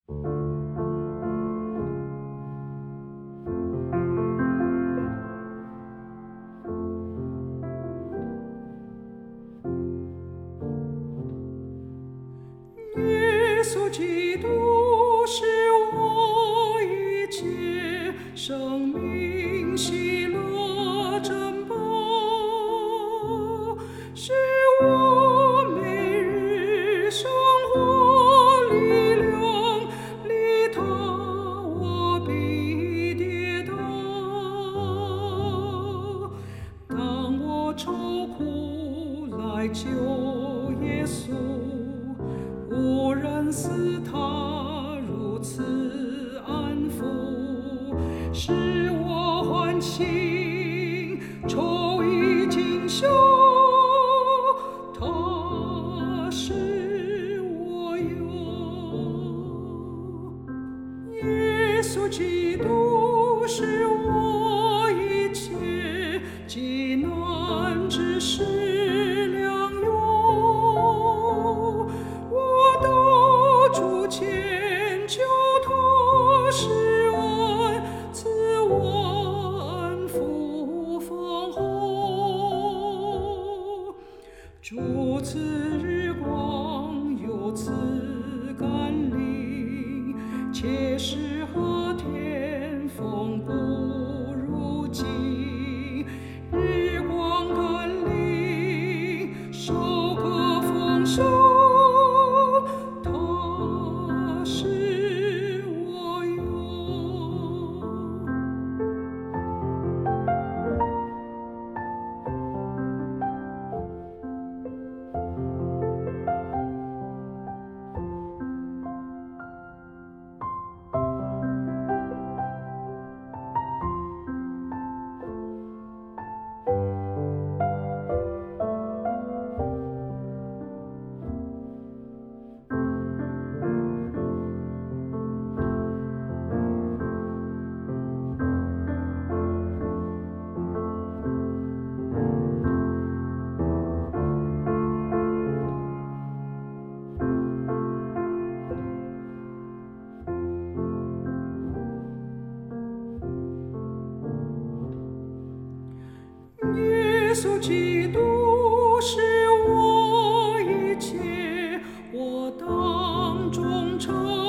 耶稣基督是我一切生命喜乐珍宝，是我每日生活力量，离他我必跌倒。当我愁苦来求耶稣，无人似他如此安抚，使我欢欣，愁已经消。他使我有。耶稣基督是我一切极难之事良友。主前求他施恩，赐我恩福丰厚。主赐日光，又赐甘霖，且使和天风不如今。日光甘霖，收割丰收。耶稣基督是我一切，我当忠诚。